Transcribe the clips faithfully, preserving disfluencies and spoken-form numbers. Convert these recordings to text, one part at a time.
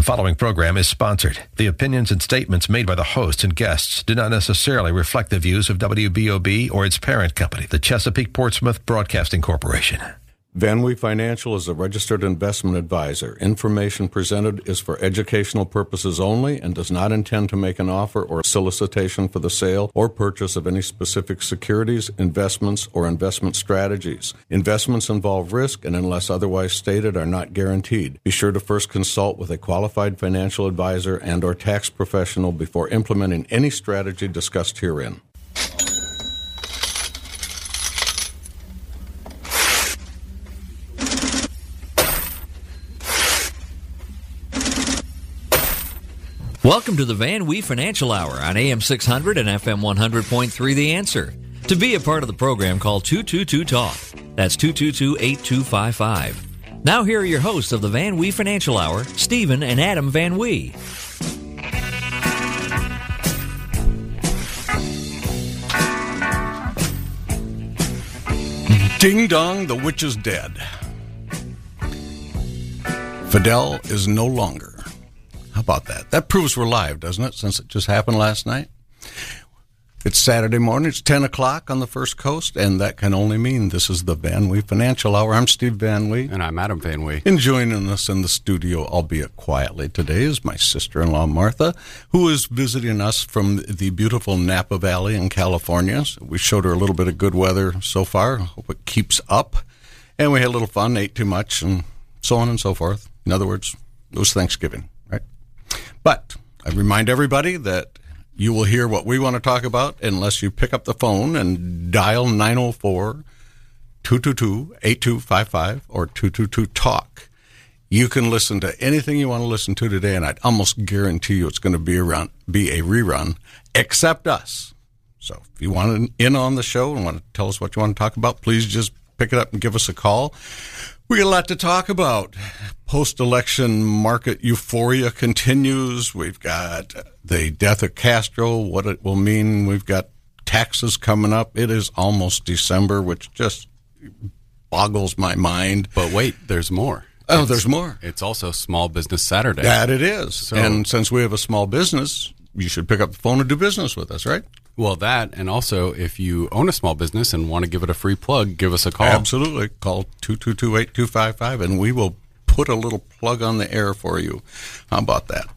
following program is sponsored. The opinions and statements made by the hosts and guests do not necessarily reflect the views of W B O B or its parent company, the Chesapeake Portsmouth Broadcasting Corporation. VanWee Financial is a registered investment advisor. Information presented is for educational purposes only and does not intend to make an offer or solicitation for the sale or purchase of any specific securities, investments, or investment strategies. Investments involve risk and, unless otherwise stated, are not guaranteed. Be sure to first consult with a qualified financial advisor and or tax professional before implementing any strategy discussed herein. Welcome to the VanWee Financial Hour on A M six hundred and F M one hundred point three The Answer. To be a part of the program, call two two two talk. That's two two two, eight two five five. Now here are your hosts of the VanWee Financial Hour, Stephen and Adam VanWee. Ding dong, the witch is dead. Fidel is no longer. How about that? That proves we're live, doesn't it, since it just happened last night? It's Saturday morning. It's ten o'clock on the First Coast, and that can only mean this is the VanWee Financial Hour. I'm Steve VanWee. And I'm Adam VanWee. And joining us in the studio, albeit quietly today, is my sister-in-law, Martha, who is visiting us from the beautiful Napa Valley in California. So we showed her a little bit of good weather so far. Hope it keeps up. And we had a little fun, ate too much, and so on and so forth. In other words, it was Thanksgiving. But I remind everybody that you will hear what we want to talk about unless you pick up the phone and dial nine oh four, two two two, eight two five five or two two two talk. You can listen to anything you want to listen to today, and I'd almost guarantee you it's going to be around, be a rerun, except us. So if you want in on the show and want to tell us what you want to talk about, please just pick it up and give us a call. We got a lot to talk about. Post-election market euphoria continues. We've got the death of Castro, what it will mean. We've got taxes coming up. It is almost December, which just boggles my mind. But wait, there's more. Oh, it's, there's more. It's also Small Business Saturday. That it is. So, and since we have a small business, you should pick up the phone and do business with us, right? Well, that, and also if you own a small business and want to give it a free plug, give us a call. Absolutely. Call two two two, eight two five five, and we will put a little plug on the air for you. How about that?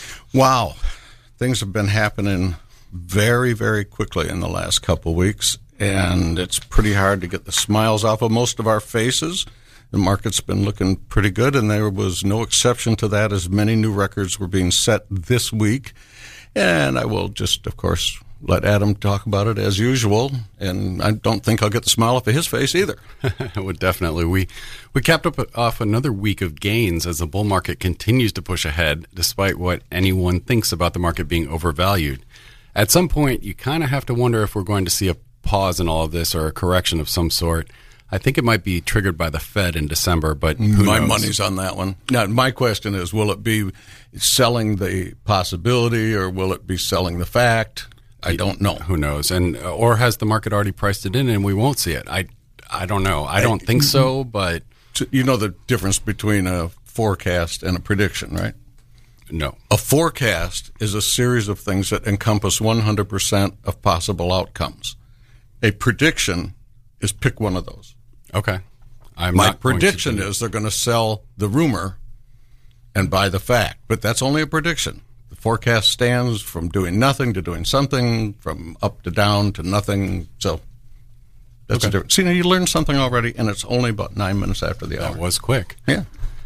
Wow. Things have been happening very, very quickly in the last couple of weeks, and it's pretty hard to get the smiles off of most of our faces. The market's been looking pretty good, and there was no exception to that as many new records were being set this week. And I will just, of course, let Adam talk about it as usual, and I don't think I'll get the smile off of his face either. Well, definitely. We we capped up off another week of gains as the bull market continues to push ahead, despite what anyone thinks about the market being overvalued. At some point, you kind of have to wonder if we're going to see a pause in all of this or a correction of some sort. I think it might be triggered by the Fed in December, but who my knows? money's on that one. Now, my question is, will it be selling the possibility or will it be selling the fact? I don't know. Who knows? And or has the market already priced it in and we won't see it? I, I don't know. I don't think so, but... You know the difference between a forecast and a prediction, right? No. A forecast is a series of things that encompass one hundred percent of possible outcomes. A prediction is pick one of those. Okay. I'm My not prediction going to is they're going to sell the rumor and buy the fact, but that's only a prediction. The forecast stands from doing nothing to doing something, from up to down to nothing. So that's okay. a difference. See, now you learned something already, and it's only about nine minutes after the hour. That was quick. Yeah.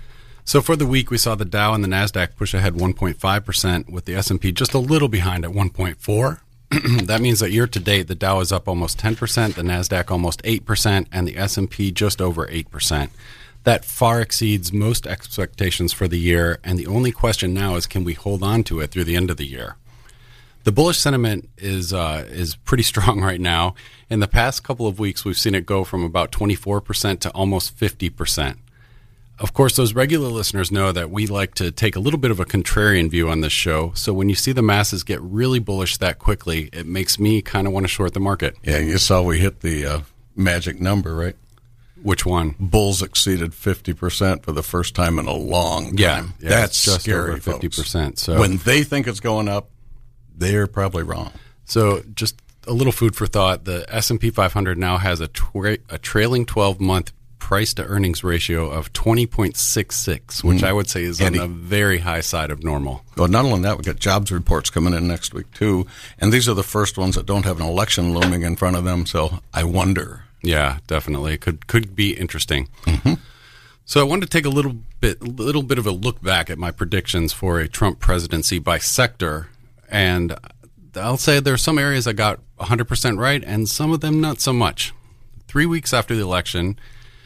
So for the week, we saw the Dow and the NASDAQ push ahead one point five percent, with the S and P just a little behind at one point four. That means that year to date, the Dow is up almost ten percent, the NASDAQ almost eight percent, and the S and P just over eight percent. That far exceeds most expectations for the year, and the only question now is, can we hold on to it through the end of the year? The bullish sentiment is uh, is pretty strong right now. In the past couple of weeks, we've seen it go from about twenty-four percent to almost fifty percent. Of course, those regular listeners know that we like to take a little bit of a contrarian view on this show, so when you see the masses get really bullish that quickly, it makes me kind of want to short the market. Yeah, you saw we hit the uh, magic number, right? Which one? Bulls exceeded fifty percent for the first time in a long time. Yeah, yeah, that's just scary, over fifty percent. Folks. So when they think it's going up, they're probably wrong. So just a little food for thought. The S and P five hundred now has a, tra- a trailing twelve-month price-to-earnings ratio of twenty point six six, which mm. I would say is Eddie. on the very high side of normal. Well, not only that, we've got jobs reports coming in next week, too. And these are the first ones that don't have an election looming in front of them, so I wonder. Yeah, definitely. It could could be interesting. Mm-hmm. So I wanted to take a little bit little bit of a look back at my predictions for a Trump presidency by sector, and I'll say there are some areas I got one hundred percent right, and some of them not so much. Three weeks after the election,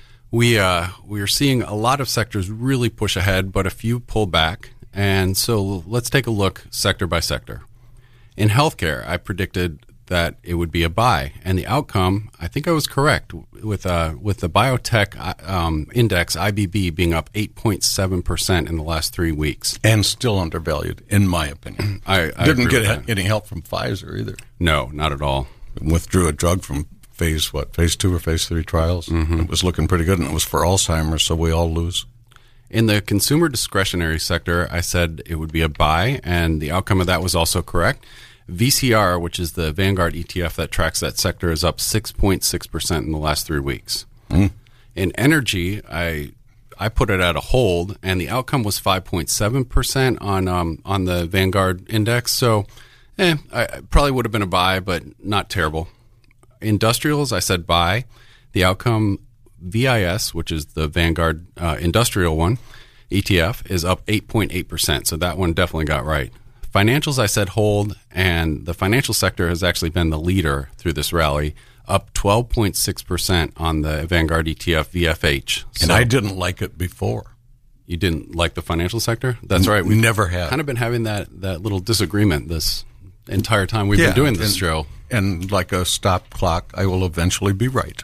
we uh, we are seeing a lot of sectors really push ahead, but a few pull back. And so let's take a look sector by sector. In healthcare, I predicted that it would be a buy, and the outcome, I think I was correct with uh, with the biotech um, index I B B being up eight point seven percent in the last three weeks, and still undervalued, in my opinion. I, I didn't get any help from Pfizer either. No, not at all. Withdrew a drug from phase what phase two or phase three trials. Mm-hmm. It was looking pretty good, and it was for Alzheimer's, so we all lose. In the consumer discretionary sector, I said it would be a buy, and the outcome of that was also correct. V C R, which is the Vanguard E T F that tracks that sector, is up six point six percent in the last three weeks. Mm. In energy, I I put it at a hold, and the outcome was five point seven percent on um, on the Vanguard index. So, eh, I, I probably would have been a buy, but not terrible. Industrials, I said buy. The outcome, V I S, which is the Vanguard uh, industrial one, E T F, is up eight point eight percent. So that one definitely got right. Financials, I said hold, and the financial sector has actually been the leader through this rally, up twelve point six percent on the Vanguard E T F V F H. So and I didn't like it before. You didn't like the financial sector? That's right. We never have. Kind of been having that, that little disagreement this entire time we've yeah, been doing this and, show. And like a stop clock, I will eventually be right.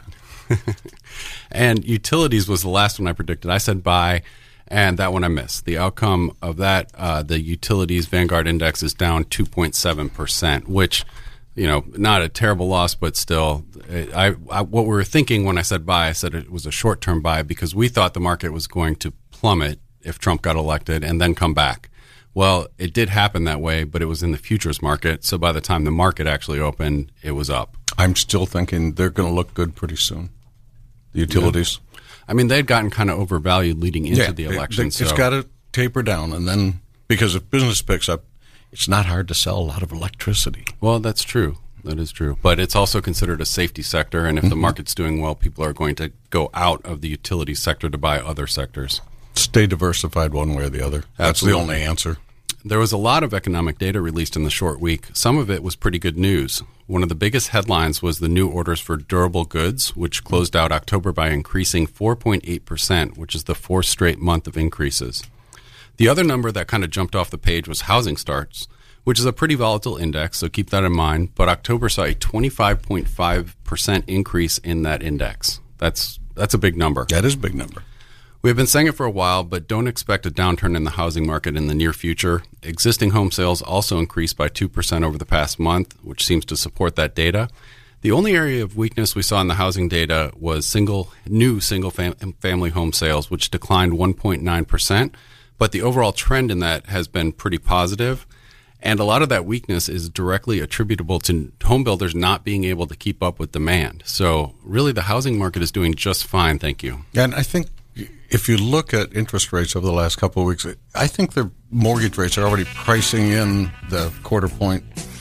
And utilities was the last one I predicted. I said buy. And that one I missed. The outcome of that, uh, the utilities Vanguard index is down two point seven percent, which, you know, not a terrible loss, but still, I, I what we were thinking when I said buy, I said it was a short-term buy because we thought the market was going to plummet if Trump got elected and then come back. Well, it did happen that way, but it was in the futures market. So by the time the market actually opened, it was up. I'm still thinking they're going to look good pretty soon. The utilities. Yeah. I mean, they'd gotten kind of overvalued leading into yeah, the election. It, it, it's so. got to taper down, and then because if business picks up, it's not hard to sell a lot of electricity. Well, that's true. That is true. But it's also considered a safety sector, and if mm-hmm. the market's doing well, people are going to go out of the utility sector to buy other sectors. Stay diversified one way or the other. That's Absolutely. the only answer. There was a lot of economic data released in the short week. Some of it was pretty good news. One of the biggest headlines was the new orders for durable goods, which closed out October by increasing four point eight percent, which is the fourth straight month of increases. The other number that kind of jumped off the page was housing starts, which is a pretty volatile index, so keep that in mind. But October saw a twenty-five point five percent increase in that index. That's that's a big number. That is a big number. We've been saying it for a while, but don't expect a downturn in the housing market in the near future. Existing home sales also increased by two percent over the past month, which seems to support that data. The only area of weakness we saw in the housing data was single new single fam- family home sales, which declined one point nine percent. But the overall trend in that has been pretty positive. And a lot of that weakness is directly attributable to home builders not being able to keep up with demand. So really the housing market is doing just fine, thank you. And I think if you look at interest rates over the last couple of weeks, I think their mortgage rates are already pricing in the quarter point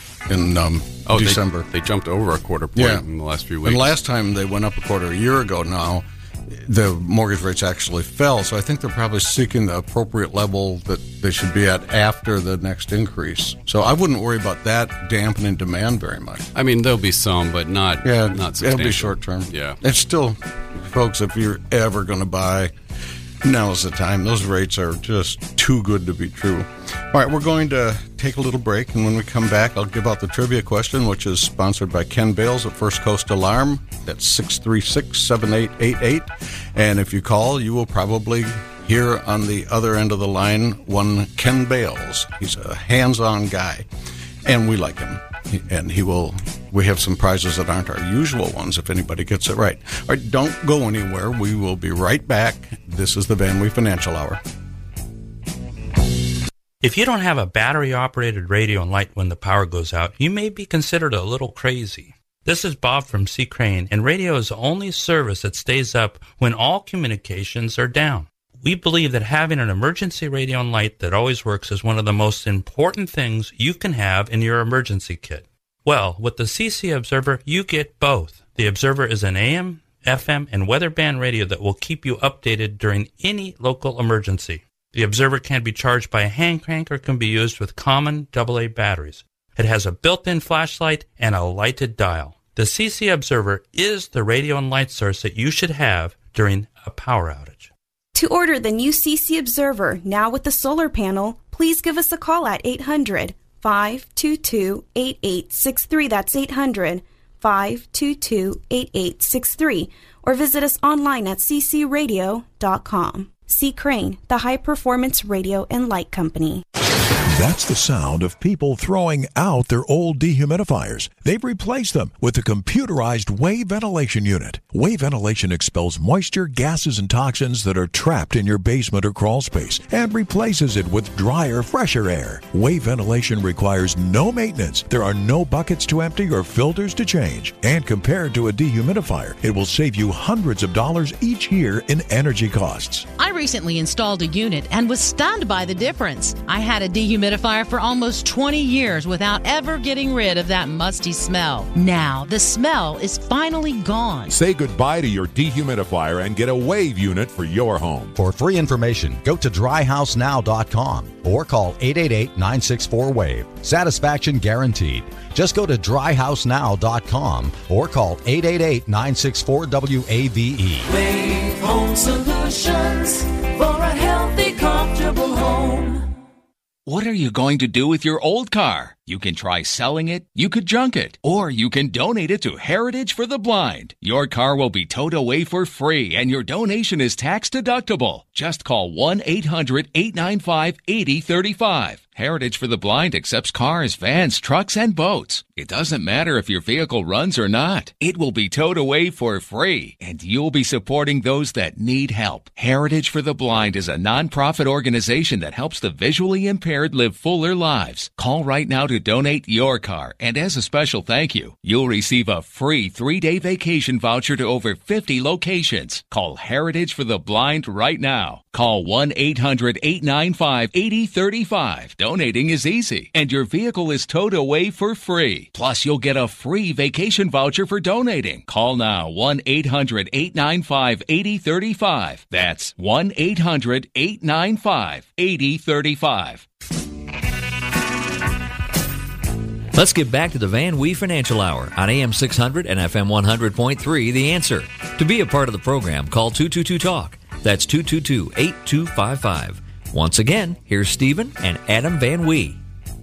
in um, oh, December. They, they jumped over a quarter point yeah. in the last few weeks. And last time they went up a quarter a year ago now, the mortgage rates actually fell. So I think they're probably seeking the appropriate level that they should be at after the next increase. So I wouldn't worry about that dampening demand very much. I mean, there'll be some, but not, yeah, not substantial. It'll be short term. Yeah. It's still, folks, if you're ever going to buy, now's the time. Those rates are just too good to be true. All right, we're going to take a little break, and when we come back, I'll give out the trivia question, which is sponsored by Ken Bales at First Coast Alarm. That's six three six, seven eight eight eight. And if you call, you will probably hear on the other end of the line one Ken Bales. He's a hands-on guy, and we like him. and he will. We have some prizes that aren't our usual ones if anybody gets it right. All right, don't go anywhere. We will be right back. This is the Van Wee Financial Hour. If you don't have a battery-operated radio and light when the power goes out, you may be considered a little crazy. This is Bob from C. Crane, and radio is the only service that stays up when all communications are down. We believe that having an emergency radio and light that always works is one of the most important things you can have in your emergency kit. Well, with the C C Observer, you get both. The Observer is an A M, F M, and weather band radio that will keep you updated during any local emergency. The Observer can be charged by a hand crank or can be used with common double A batteries. It has a built-in flashlight and a lighted dial. The C C Observer is the radio and light source that you should have during a power outage. To order the new C C Observer, now with the solar panel, please give us a call at eight hundred, five two two, eight eight six three. That's eight hundred, five two two, eight eight six three. Or visit us online at c c radio dot com. C. Crane, the high-performance radio and light company. That's the sound of people throwing out their old dehumidifiers. They've replaced them with a computerized wave ventilation unit. Wave ventilation expels moisture, gases, and toxins that are trapped in your basement or crawl space and replaces it with drier, fresher air. Wave ventilation requires no maintenance. There are no buckets to empty or filters to change. And compared to a dehumidifier, it will save you hundreds of dollars each year in energy costs. I recently installed a unit and was stunned by the difference. I had a dehumidifier for almost twenty years without ever getting rid of that musty smell. Now, the smell is finally gone. Say goodbye to your dehumidifier and get a wave unit for your home. For free information, go to dry house now dot com or call eight eight eight, nine six four, wave. Satisfaction guaranteed. Just go to dry house now dot com or call eight eight eight, nine six four, W A V E. Wave Home Solutions for a healthy, comfortable home. What are you going to do with your old car? You can try selling it, you could junk it, or you can donate it to Heritage for the Blind. Your car will be towed away for free, and your donation is tax deductible. Just call one eight hundred, eight nine five, eight zero three five. Heritage for the Blind accepts cars, vans, trucks, and boats. It doesn't matter if your vehicle runs or not. It will be towed away for free, and you'll be supporting those that need help. Heritage for the Blind is a nonprofit organization that helps the visually impaired live fuller lives. Call right now to donate your car, and as a special thank you, you'll receive a free three-day vacation voucher to over fifty locations. Call Heritage for the Blind right now. Call one eight hundred, eight nine five, eight zero three five. Donating is easy, and your vehicle is towed away for free. Plus, you'll get a free vacation voucher for donating. Call now, one eight hundred, eight nine five, eight zero three five. That's one eight hundred, eight nine five, eight zero three five. Let's get back to the Van Wee Financial Hour on A M six hundred and F M one hundred point three, The Answer. To be a part of the program, call two two two talk. That's two two two, eight two five five. Once again, here's Stephen and Adam Van Wee.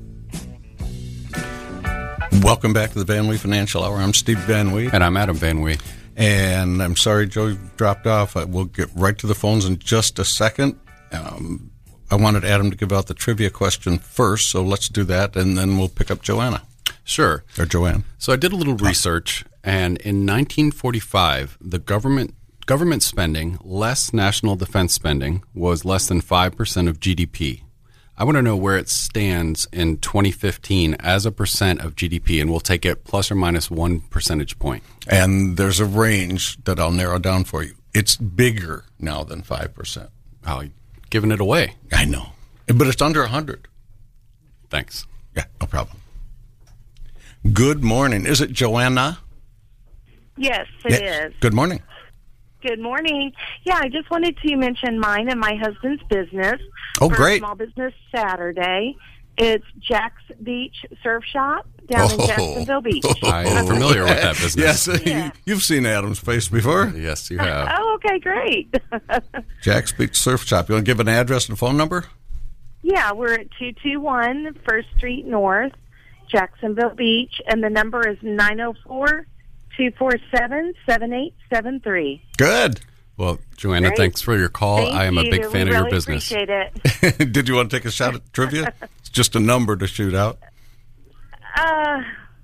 Welcome back to the Van Wee Financial Hour. I'm Steve Van Wee. And I'm Adam Van Wee. And I'm sorry Joe dropped off. We'll get right to the phones in just a second. Um, I wanted Adam to give out the trivia question first, so let's do that, and then we'll pick up Joanna. Sure. Or Joanne. So I did a little research, and in nineteen forty-five, the government government spending, less national defense spending, was less than five percent of G D P. I want to know where it stands in twenty fifteen as a percent of G D P, and we'll take it plus or minus one percentage point. And there's a range that I'll narrow down for you. It's bigger now than five percent. Oh, giving it away. I know. But it's under one hundred. Thanks. Yeah, no problem. Good morning. Is it Joanna? Yes, it yeah. is. Good morning. Good morning. Yeah, I just wanted to mention mine and my husband's business. Oh, for great. Small Business Saturday. It's Jack's Beach Surf Shop down oh. in Jacksonville Beach. I am familiar with that business. Yes, yeah. You've seen Adam's face before. Yes, you have. Oh, okay, great. Jack's Beach Surf Shop. You want to give an address and phone number? Yeah, we're at two two one First Street North, Jacksonville Beach, and the number is nine oh four, two four seven, seven eight seven three. Good. Well, Joanna, Great. thanks for your call. Thank I am a you. big fan we of your really business. Appreciate it. Did you want to take a shot at trivia? It's just a number to shoot out. Uh,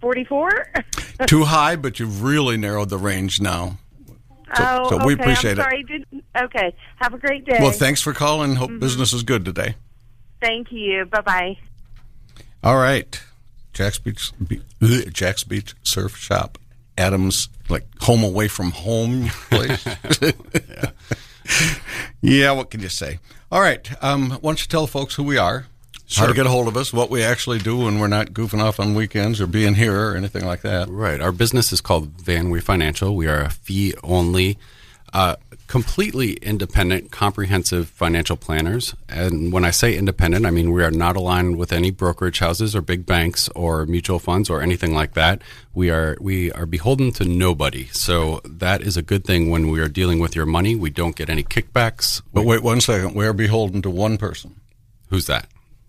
forty-four? Too high, but you've really narrowed the range now. So, oh, so okay. we appreciate I'm sorry. it. Didn't, okay. Have a great day. Well, thanks for calling. Hope Mhm. business is good today. Thank you. Bye-bye. All right. Jack's Beach, Be- ugh, Jack's Beach Surf Shop. Adam's, like, home away from home place. yeah. yeah, what can you say? All right. Um, why don't you tell folks who we are, Sure. how to get a hold of us, what we actually do when we're not goofing off on weekends or being here or anything like that. Right. Our business is called Van Wee Financial. We are a fee-only, uh, completely independent, comprehensive financial planners. And when I say independent, I mean we are not aligned with any brokerage houses or big banks or mutual funds or anything like that. We are we are beholden to nobody. So that is a good thing when we are dealing with your money. We don't get any kickbacks. But wait one second. We are beholden to one person. Who's that?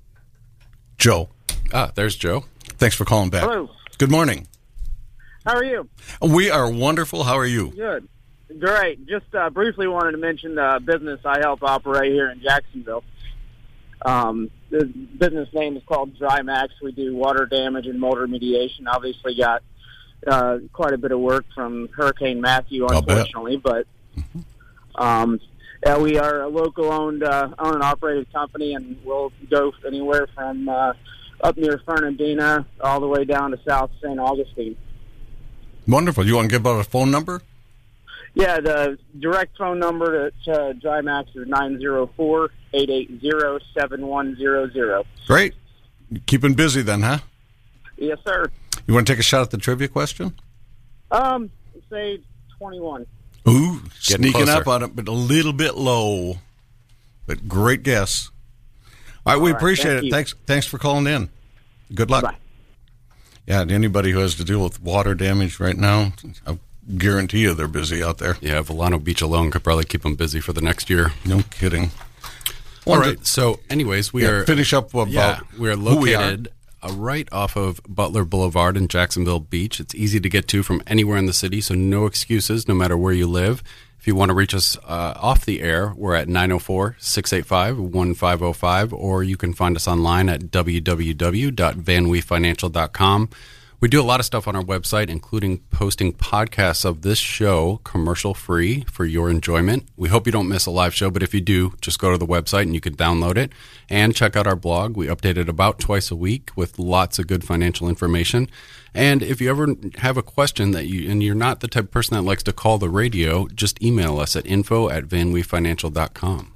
Joe. Ah, there's Joe. Thanks for calling back. Hello. Good morning. How are you? We are wonderful. How are you? Good. Great. Just uh, briefly wanted to mention the business I help operate here in Jacksonville. Um, the business name is called DryMax. We do water damage and mold remediation. Obviously got uh, quite a bit of work from Hurricane Matthew, unfortunately. But um, yeah, we are a local-owned uh, owned and operated company, and we'll go anywhere from uh, up near Fernandina all the way down to South Saint Augustine. Wonderful. You want to give out a phone number? Yeah, the direct phone number to uh, DryMax is nine zero four, eight eight zero, seven one zero zero. Great. Keeping busy then, huh? Yes, sir. You want to take a shot at the trivia question? Um, say twenty-one. Ooh, Getting sneaking closer. up on it, but a little bit low. But great guess. All right, we All right, appreciate thank it. you. Thanks thanks for calling in. Good luck. Bye. Yeah, and anybody who has to deal with water damage right now, I guarantee you they're busy out there. Yeah, Volano Beach alone could probably keep them busy for the next year. No kidding. All right. So, anyways, we Yeah, are finish up about yeah, we are who we are. located uh, right off of Butler Boulevard in Jacksonville Beach. It's easy to get to from anywhere in the city, so no excuses, no matter where you live. If you want to reach us uh, off the air, we're at nine oh four, six eight five, one five oh five, or you can find us online at w w w dot van wee financial dot com. We do a lot of stuff on our website, including posting podcasts of this show commercial-free for your enjoyment. We hope you don't miss a live show, but if you do, just go to the website and you can download it and check out our blog. We update it about twice a week with lots of good financial information. And if you ever have a question that you and you're not the type of person that likes to call the radio, just email us at info at van wee financial dot com.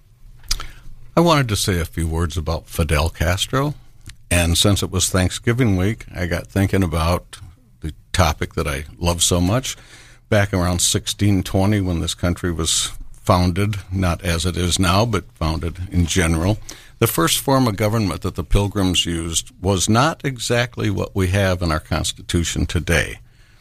I wanted to say a few words about Fidel Castro. And since it was Thanksgiving week, I got thinking about the topic that I love so much. Back around sixteen twenty, when this country was founded, not as it is now, but founded in general, the first form of government that the Pilgrims used was not exactly what we have in our Constitution today.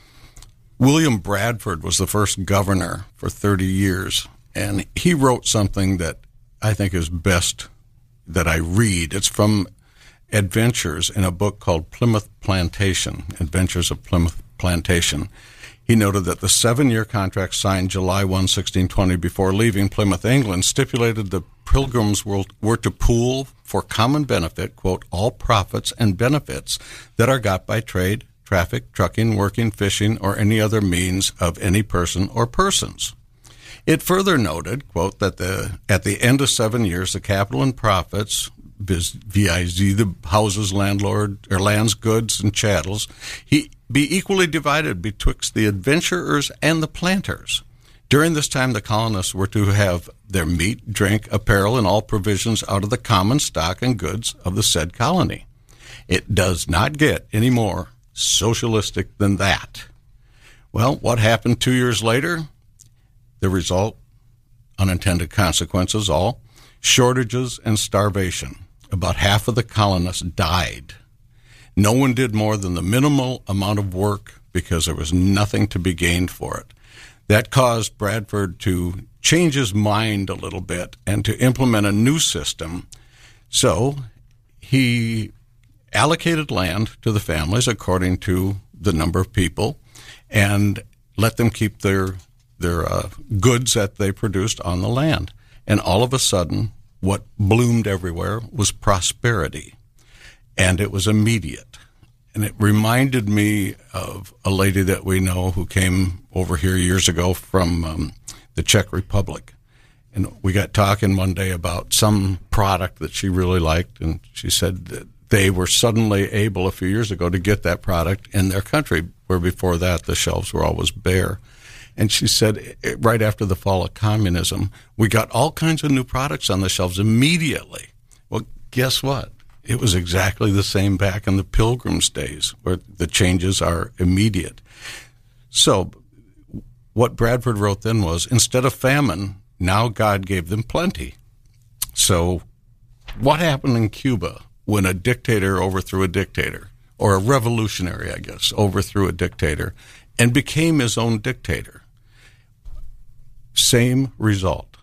William Bradford was the first governor for thirty years, and he wrote something that I think is best that I read. It's from Adventures in a book called Plymouth Plantation, Adventures of Plymouth Plantation. He noted that the seven-year contract signed July first, sixteen twenty, before leaving Plymouth, England, stipulated the Pilgrims were, were to pool for common benefit, quote, all profits and benefits that are got by trade, traffic, trucking, working, fishing, or any other means of any person or persons. It further noted, quote, that the at the end of seven years, the capital and profits, viz, the houses, landlord, or lands, goods, and chattels, he be equally divided betwixt the adventurers and the planters. During this time, the colonists were to have their meat, drink, apparel, and all provisions out of the common stock and goods of the said colony. It does not get any more socialistic than that. Well, what happened two years later? The result, unintended consequences all, shortages and starvation. About half of the colonists died. No one did more than the minimal amount of work because there was nothing to be gained for it. That caused Bradford to change his mind a little bit and to implement a new system. So he allocated land to the families according to the number of people and let them keep their their uh, goods that they produced on the land. And all of a sudden, what bloomed everywhere was prosperity. And it was immediate. And it reminded me of a lady that we know who came over here years ago from um, the Czech Republic. And we got talking one day about some product that she really liked, and she said that they were suddenly able a few years ago to get that product in their country, where before that the shelves were always bare. And she said right after the fall of communism, we got all kinds of new products on the shelves immediately. Well, guess what? It was exactly the same back in the Pilgrims' days, where the changes are immediate. So what Bradford wrote then was, instead of famine, now God gave them plenty. So what happened in Cuba when a dictator overthrew a dictator, or a revolutionary, I guess, overthrew a dictator and became his own dictator? Same result.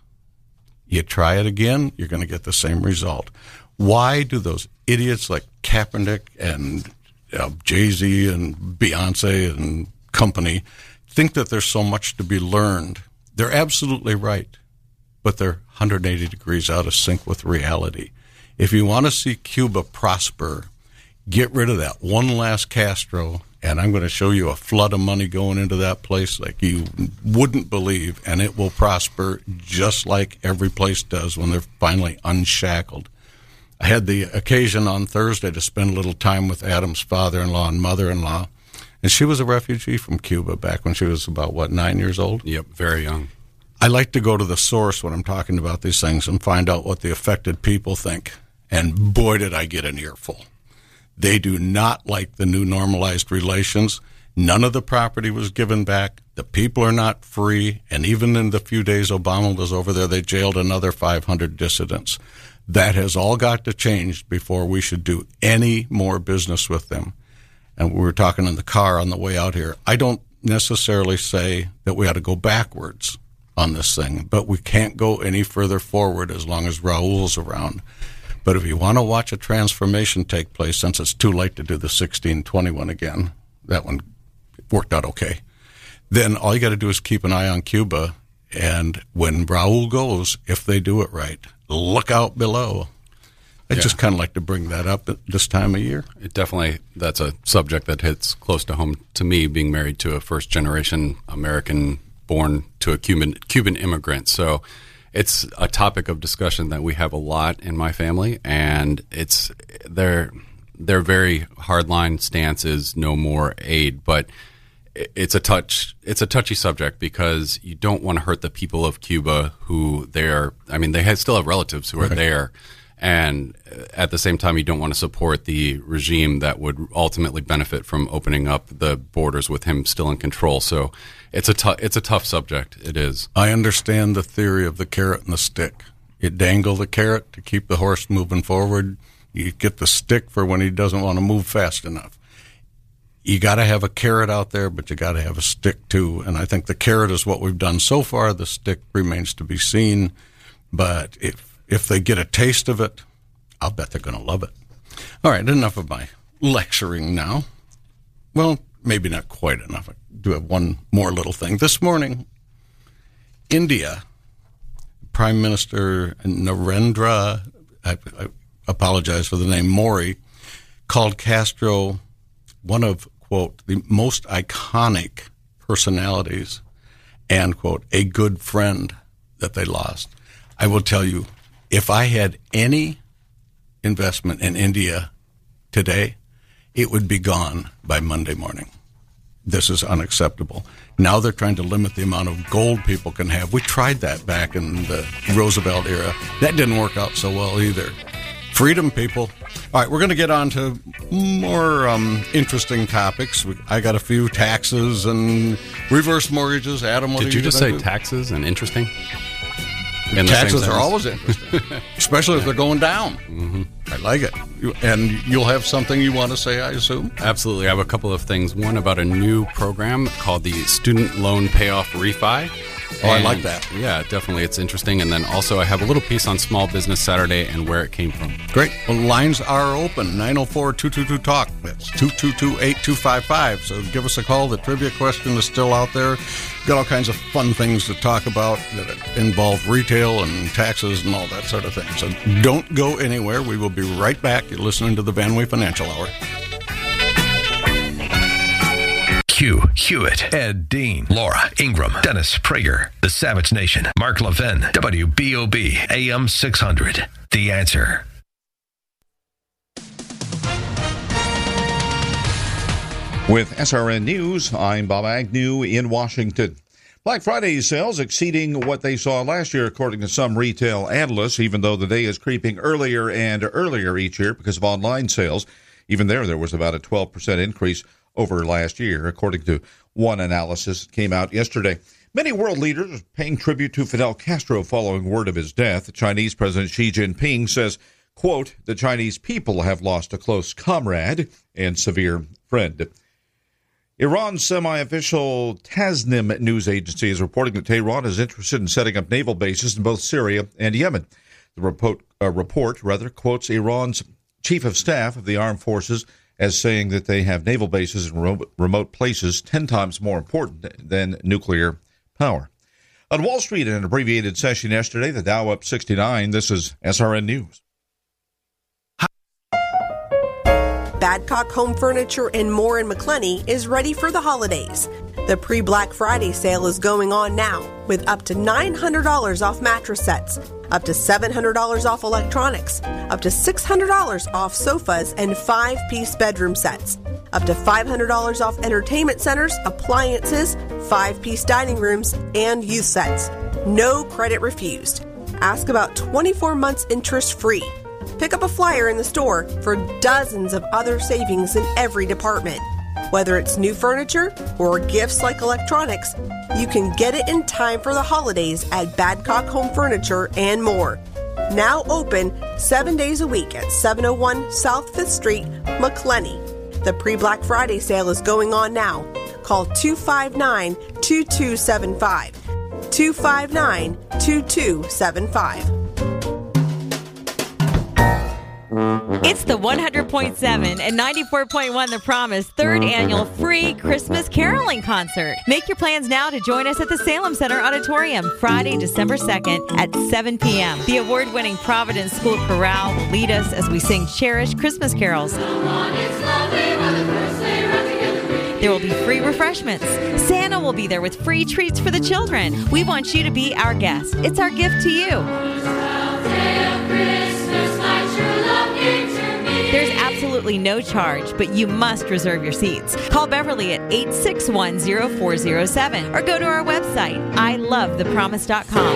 You try it again, you're going to get the same result. Why do those idiots like Kaepernick and uh, Jay-Z and Beyonce and company think that there's so much to be learned? They're absolutely right, but they're one hundred eighty degrees out of sync with reality. If you want to see Cuba prosper, get rid of that one last Castro, and I'm going to show you a flood of money going into that place like you wouldn't believe, and it will prosper just like every place does when they're finally unshackled. I had the occasion on Thursday to spend a little time with Adam's father-in-law and mother-in-law, and she was a refugee from Cuba back when she was about, what, nine years old? Yep, very young. I like to go to the source when I'm talking about these things and find out what the affected people think, and boy, did I get an earful. They do not like the new normalized relations. None of the property was given back. The people are not free, and even in the few days Obama was over there, they jailed another five hundred dissidents. That has all got to change before we should do any more business with them. And we were talking in the car on the way out here. I don't necessarily say that we ought to go backwards on this thing, but we can't go any further forward as long as Raul's around. But if you want to watch a transformation take place, since it's too late to do the sixteen twenty-one again, that one worked out okay, then all you got to do is keep an eye on Cuba. And when Raul goes, if they do it right, look out below. I Yeah. just kind of like to bring that up at this time of year. It definitely, that's a subject that hits close to home to me, being married to a first-generation American born to a Cuban Cuban immigrant. So it's a topic of discussion that we have a lot in my family, and it's their their very hardline stance is no more aid, but it's a touch it's a touchy subject because you don't want to hurt the people of Cuba who they're I mean they have, still have relatives who are Right. there, and at the same time you don't want to support the regime that would ultimately benefit from opening up the borders with him still in control. So it's a tou- it's a tough subject. It is. I understand the theory of the carrot and the stick. You dangle the carrot to keep the horse moving forward. You get the stick for when he doesn't want to move fast enough. You got to have a carrot out there, but you got to have a stick too. And I think the carrot is what we've done so far. The stick remains to be seen. But if if they get a taste of it, I'll bet they're going to love it. All right, enough of my lecturing now. Well, maybe not quite enough. I do have one more little thing. This morning, India, Prime Minister Narendra, I, I apologize for the name, Modi, called Castro one of, quote, the most iconic personalities and, quote, a good friend that they lost. I will tell you, if I had any investment in India today, it would be gone by Monday morning. This is unacceptable. Now they're trying to limit the amount of gold people can have. We tried that back in the Roosevelt era. That didn't work out so well either. Freedom, people. All right, we're going to get on to more um, interesting topics. We, I got a few taxes and reverse mortgages. Adam, what Did are you, you just gonna say do? taxes and interesting? In the Taxes same are sentence? always interesting, especially if they're going down. Mm-hmm. I like it. You, and you'll have something you want to say, I assume? Absolutely. I have a couple of things. One about a new program called the Student Loan Payoff Refi. Oh, I And, like that. Yeah, definitely. It's interesting. And then also I have a little piece on Small Business Saturday and where it came from. Great. Well, lines are open. nine oh four, two two two, talk. That's two two two, eight two five five. So give us a call. The trivia question is still out there. Got all kinds of fun things to talk about that involve retail and taxes and all that sort of thing. So don't go anywhere. We will be right back. You're listening to the Van Wee Financial Hour. Hugh Hewitt, Ed Dean, Laura Ingram, Dennis Prager, The Savage Nation, Mark Levin, W B O B, A M six hundred. The Answer. With S R N News, I'm Bob Agnew in Washington. Black Friday sales exceeding what they saw last year, according to some retail analysts, even though the day is creeping earlier and earlier each year because of online sales. Even there, there was about a twelve percent increase over last year, according to one analysis that came out yesterday. Many world leaders are paying tribute to Fidel Castro following word of his death. Chinese President Xi Jinping says, quote, the Chinese people have lost a close comrade and severe friend. Iran's semi-official Tasnim news agency is reporting that Tehran is interested in setting up naval bases in both Syria and Yemen. The report, uh, report rather quotes Iran's chief of staff of the armed forces as saying that they have naval bases in ro- remote places ten times more important than nuclear power. On Wall Street, in an abbreviated session yesterday, the Dow up sixty-nine. This is S R N News. Badcock Home Furniture and More in McClenny is ready for the holidays. The pre-Black Friday sale is going on now with up to nine hundred dollars off mattress sets, up to seven hundred dollars off electronics, up to six hundred dollars off sofas and five-piece bedroom sets, up to five hundred dollars off entertainment centers, appliances, five-piece dining rooms, and youth sets. No credit refused. Ask about twenty-four months interest-free. Pick up a flyer in the store for dozens of other savings in every department. Whether it's new furniture or gifts like electronics, you can get it in time for the holidays at Badcock Home Furniture and More. Now open seven days a week at seven oh one South fifth Street, McClenny. The pre-Black Friday sale is going on now. Call two five nine, two two seven five. two five nine, two two seven five. It's the one hundred point seven and ninety-four point one The Promise third annual free Christmas caroling concert. Make your plans now to join us at the Salem Center Auditorium Friday, December second at seven p.m. The award-winning Providence School Chorale will lead us as we sing cherished Christmas carols. There will be free refreshments. Santa will be there with free treats for the children. We want you to be our guest. It's our gift to you. There's absolutely no charge, but you must reserve your seats. Call Beverly at eight six one, zero four zero seven or go to our website, I love the promise dot com.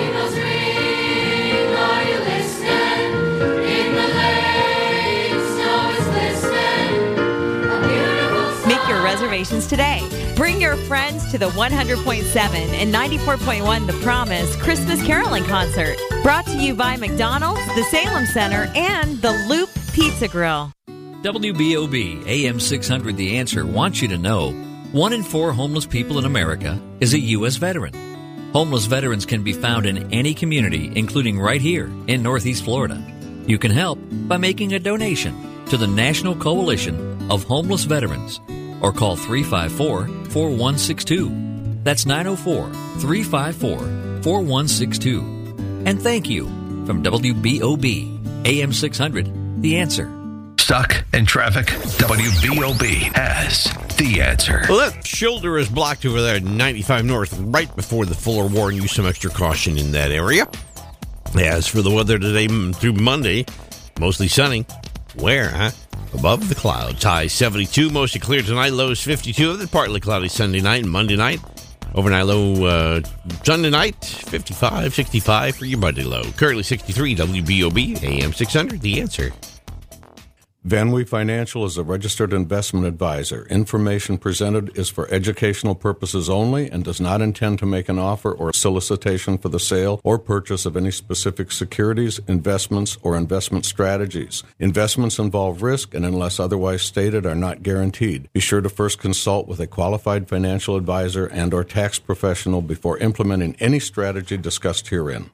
Make your reservations today. Bring your friends to the one hundred point seven and ninety-four point one The Promise Christmas Caroling Concert. Brought to you by McDonald's, the Salem Center, and the Loop Pizza Grill. W B O B A M six hundred The Answer wants you to know one in four homeless people in America is a U S veteran. Homeless veterans can be found in any community, including right here in Northeast Florida. You can help by making a donation to the National Coalition of Homeless Veterans or call three five four, four one six two. That's nine oh four, three five four, four one six two. And thank you from W B O B A M six hundred The Answer. Stuck in traffic? W B O B has the answer. Well, that shoulder is blocked over there at ninety-five North right before the Fuller Warren. Use some extra caution in that area. As for the weather today through Monday, mostly sunny. Where, huh? Above the clouds. High seventy-two, mostly clear tonight. Lows fifty-two. Then partly cloudy Sunday night and Monday night. Overnight low uh, Sunday night, fifty-five, sixty-five for your Monday low. Currently sixty-three, W B O B, A M six hundred, The Answer. Van Wee Financial is a registered investment advisor. Information presented is for educational purposes only and does not intend to make an offer or solicitation for the sale or purchase of any specific securities, investments, or investment strategies. Investments involve risk and, unless otherwise stated, are not guaranteed. Be sure to first consult with a qualified financial advisor and or tax professional before implementing any strategy discussed herein.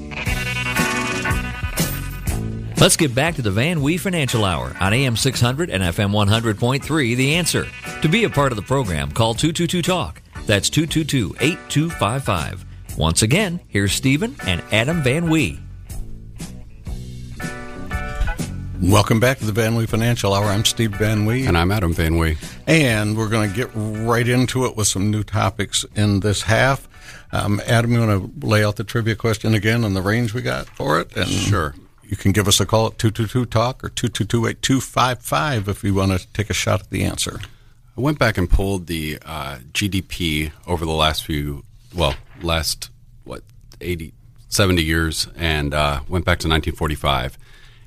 Let's get back to the Van Wee Financial Hour on A M six hundred and F M one hundred point three, The Answer. To be a part of the program, call two two two talk. That's two two two, eight two five five. Once again, here's Stephen and Adam Van Wee. Welcome back to the Van Wee Financial Hour. I'm Steve Van Wee. And I'm Adam Van Wee. And we're going to get right into it with some new topics in this half. Um, Adam, you want to lay out the trivia question again and the range we got for it? And sure. You can give us a call at two two two talk or two two two, eight two five five if you want to take a shot at the answer. I went back and pulled the uh, G D P over the last few, well, last, what, eighty, seventy years, and uh, went back to nineteen forty-five.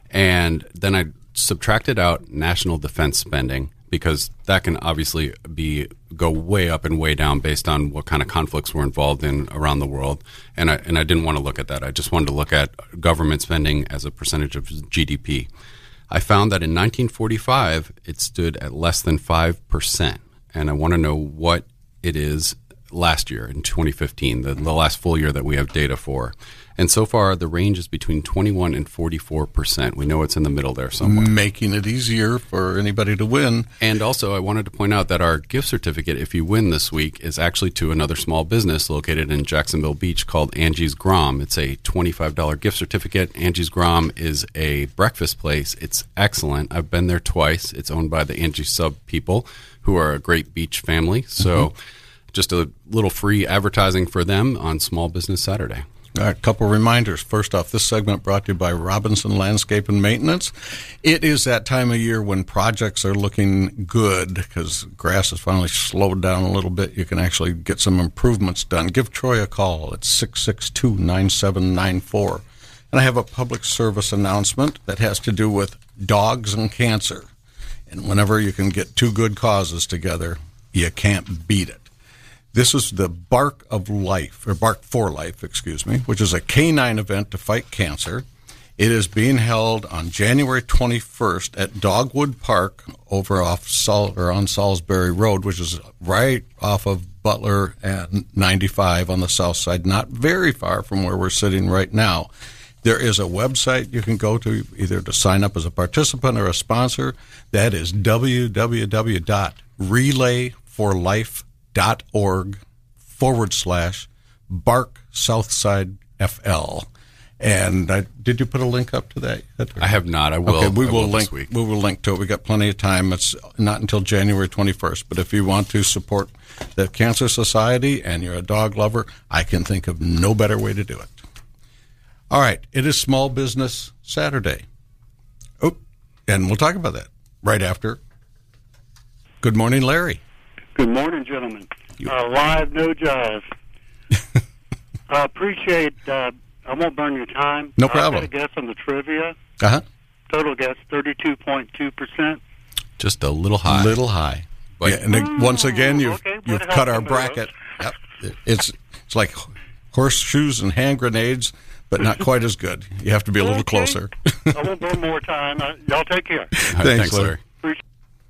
And then I subtracted out national defense spending, because that can obviously be go way up and way down based on what kind of conflicts we're involved in around the world. And I and I didn't want to look at that. I just wanted to look at government spending as a percentage of G D P. I found that in nineteen forty-five, it stood at less than five percent. And I want to know what it is last year in twenty fifteen, the, the last full year that we have data for. And so far, the range is between twenty-one and forty-four percent. We know it's in the middle there somewhere. Making it easier for anybody to win. And also, I wanted to point out that our gift certificate, if you win this week, is actually to another small business located in Jacksonville Beach called Angie's Grom. It's a twenty-five dollars gift certificate. Angie's Grom is a breakfast place. It's excellent. I've been there twice. It's owned by the Angie Sub people, who are a great beach family. So mm-hmm. just a little free advertising for them on Small Business Saturday. All right, a couple reminders. First off, this segment brought to you by Robinson Landscape and Maintenance. It is that time of year when projects are looking good because grass has finally slowed down a little bit. You can actually get some improvements done. Give Troy a call at six six two, nine seven nine four. And I have a public service announcement that has to do with dogs and cancer. And whenever you can get two good causes together, you can't beat it. This is the Bark of Life, or Bark for Life, excuse me, which is a canine event to fight cancer. It is being held on January twenty-first at Dogwood Park over off Sal- or on Salisbury Road, which is right off of Butler and ninety-five on the south side, not very far from where we're sitting right now. There is a website you can go to either to sign up as a participant or a sponsor. That is w w w dot relay for life dot org forward slash Bark Southside F L. And I, did you put a link up to that yet? I have not. I will. Okay, we I will, will link. This week. We will link to it. We got plenty of time. It's not until January twenty-first. But if you want to support the Cancer Society and you're a dog lover, I can think of no better way to do it. All right, it is Small Business Saturday. Oh, and we'll talk about that right after. Good morning, Larry. Good morning, gentlemen. Uh, live, no jive. I appreciate, uh, I won't burn your time. No problem. I've got a guess on the trivia. Uh-huh. Total guess, thirty-two point two percent. Just a little high. Little high. But, yeah, and oh, once again, you've, okay, you've cut our bracket. Yep. It's, it's like horseshoes and hand grenades, but not quite as good. You have to be a little okay. closer. I won't burn more time. Uh, y'all take care. Right, thanks, thanks, Larry. Larry.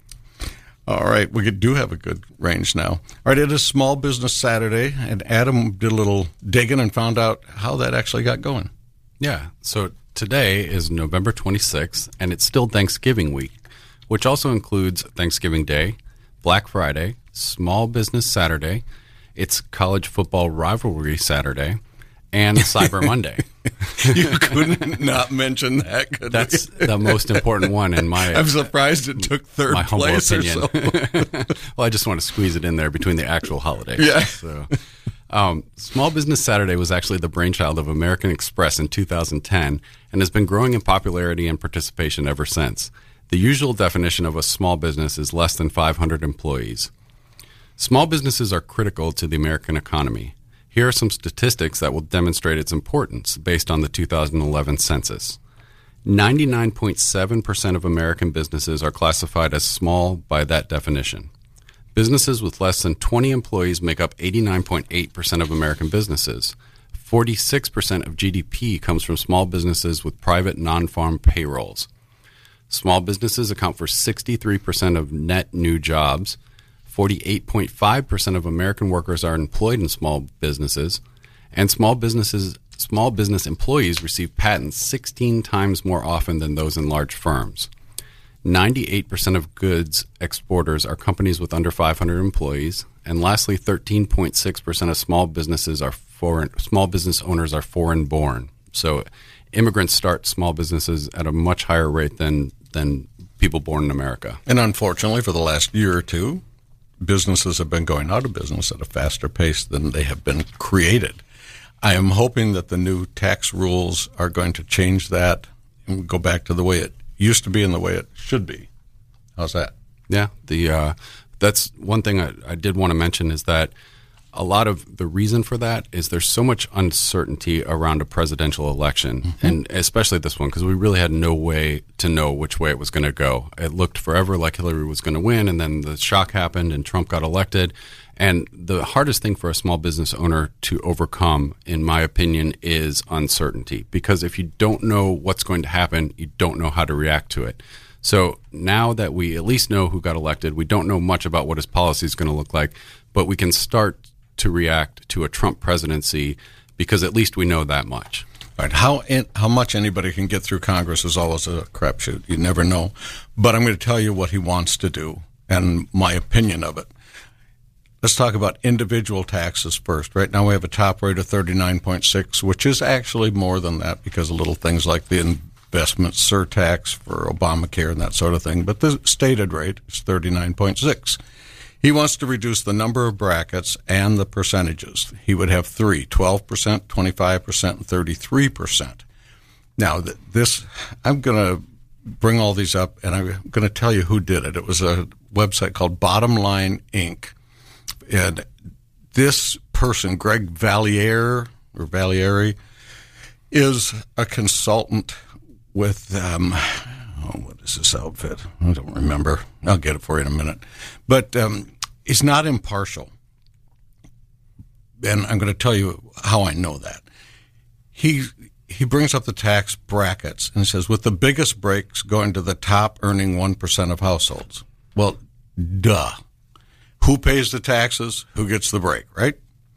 All right, we do have a good range now. All right, it is Small Business Saturday, and Adam did a little digging and found out how that actually got going. Yeah, so today is November twenty-sixth, and it's still Thanksgiving week, which also includes Thanksgiving Day, Black Friday, Small Business Saturday, it's College Football Rivalry Saturday, and Cyber Monday. You couldn't not mention that, could That's we? the most important one in my I'm surprised it took third my humble place opinion. or so. Well, I just want to squeeze it in there between the actual holidays. Yeah. So, um, Small Business Saturday was actually the brainchild of American Express in two thousand ten and has been growing in popularity and participation ever since. The usual definition of a small business is less than five hundred employees. Small businesses are critical to the American economy. Here are some statistics that will demonstrate its importance based on the two thousand eleven census. ninety-nine point seven percent of American businesses are classified as small by that definition. Businesses with less than twenty employees make up eighty-nine point eight percent of American businesses. forty-six percent of G D P comes from small businesses with private non-farm payrolls. Small businesses account for sixty-three percent of net new jobs. forty-eight point five percent of American workers are employed in small businesses, and small businesses, small business employees receive patents sixteen times more often than those in large firms. ninety-eight percent of goods exporters are companies with under five hundred employees, and lastly, thirteen point six percent of small businesses are foreign. Small business owners are foreign-born. So, immigrants start small businesses at a much higher rate than than people born in America. And unfortunately, for the last year or two, businesses have been going out of business at a faster pace than they have been created. I am hoping that the new tax rules are going to change that and go back to the way it used to be and the way it should be. How's that? Yeah, the uh, that's one thing I, I did want to mention is that a lot of the reason for that is there's so much uncertainty around a presidential election, mm-hmm. and especially this one, because we really had no way to know which way it was going to go. It looked forever like Hillary was going to win, and then the shock happened and Trump got elected. And the hardest thing for a small business owner to overcome, in my opinion, is uncertainty. Because if you don't know what's going to happen, you don't know how to react to it. So now that we at least know who got elected, we don't know much about what his policy is going to look like, but we can start to react to a Trump presidency because at least we know that much. All right. How in, how much anybody can get through Congress is always a crapshoot. You never know. But I'm going to tell you what he wants to do and my opinion of it. Let's talk about individual taxes first. Right now we have a top rate of thirty-nine point six, which is actually more than that because of little things like the investment surtax for Obamacare and that sort of thing. But the stated rate is thirty-nine point six. He wants to reduce the number of brackets and the percentages. He would have three, twelve percent, twenty-five percent, and thirty-three percent. Now, this, I'm going to bring all these up, and I'm going to tell you who did it. It was a website called Bottom Line Incorporated. And this person, Greg Valliere, or Valliere, is a consultant with, um, oh, what is this outfit? I don't remember. I'll get it for you in a minute. But um, he's not impartial. And I'm going to tell you how I know that. He he brings up the tax brackets and says, with the biggest breaks going to the top earning one percent of households. Well, duh. Who pays the taxes? Who gets the break, right?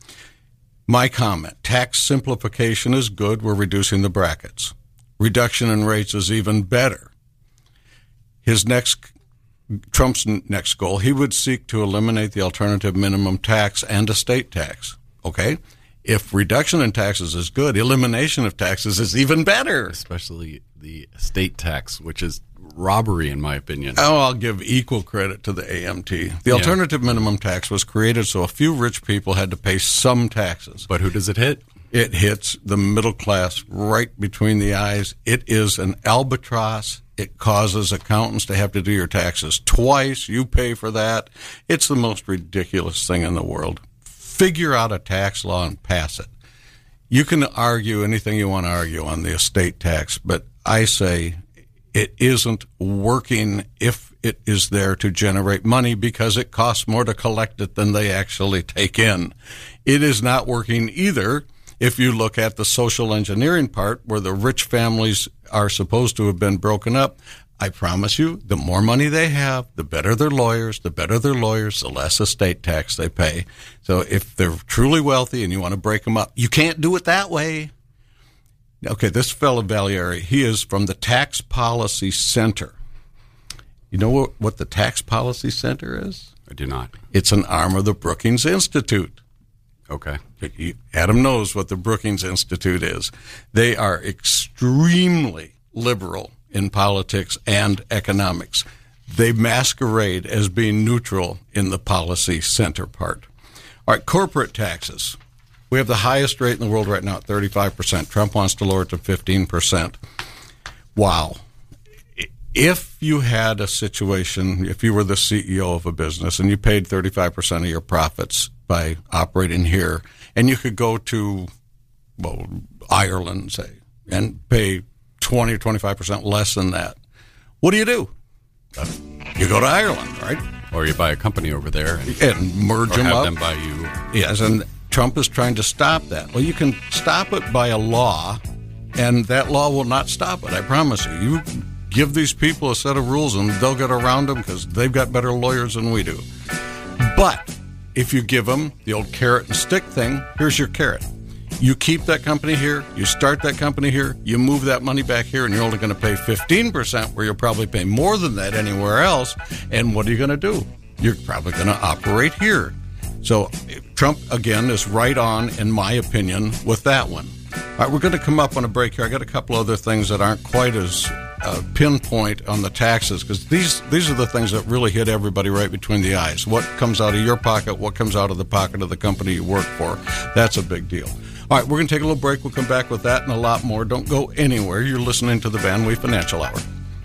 My comment, tax simplification is good. We're reducing the brackets. Reduction in rates is even better. His next, Trump's next goal, he would seek to eliminate the alternative minimum tax and estate tax. Okay? If reduction in taxes is good, elimination of taxes is even better. Especially the estate tax, which is robbery, in my opinion. Oh, I'll give equal credit to the A M T. The Yeah. alternative minimum tax was created so a few rich people had to pay some taxes. But who does it hit? It hits the middle class right between the eyes. It is an albatross. It causes accountants to have to do your taxes twice. You pay for that. It's the most ridiculous thing in the world. Figure out a tax law and pass it. You can argue anything you want to argue on the estate tax, but I say it isn't working if it is there to generate money because it costs more to collect it than they actually take in. It is not working either if you look at the social engineering part where the rich families are supposed to have been broken up. I promise you, the more money they have, the better their lawyers, the better their lawyers, the less estate tax they pay. So if they're truly wealthy and you want to break them up, you can't do it that way. Okay, this fellow Valliere, he is from the Tax Policy Center. You know what, what the Tax Policy Center is? I do not. It's an arm of the Brookings Institute. Okay. Adam knows what the Brookings Institute is. They are extremely liberal in politics and economics. They masquerade as being neutral in the policy center part. All right, corporate taxes. We have the highest rate in the world right now at thirty-five percent. Trump wants to lower it to fifteen percent. Wow. If you had a situation, if you were the C E O of a business and you paid thirty-five percent of your profits by operating here, and you could go to, well, Ireland, say, and pay twenty or twenty-five percent less than that, what do you do? Uh, you go to Ireland, right? Or you buy a company over there and, and merge or them have up. them buy you. Yes, and Trump is trying to stop that. Well, you can stop it by a law, and that law will not stop it, I promise you. You give these people a set of rules, and they'll get around them because they've got better lawyers than we do. But if you give them the old carrot and stick thing, here's your carrot. You keep that company here, you start that company here, you move that money back here, and you're only going to pay fifteen percent where you'll probably pay more than that anywhere else. And what are you going to do? You're probably going to operate here. So Trump, again, is right on, in my opinion, with that one. All right, we're going to come up on a break here. I got a couple other things that aren't quite as uh, pinpoint on the taxes, because these these are the things that really hit everybody right between the eyes. What comes out of your pocket, what comes out of the pocket of the company you work for. That's a big deal. All right, we're going to take a little break. We'll come back with that and a lot more. Don't go anywhere. You're listening to the Van Wee Financial Hour.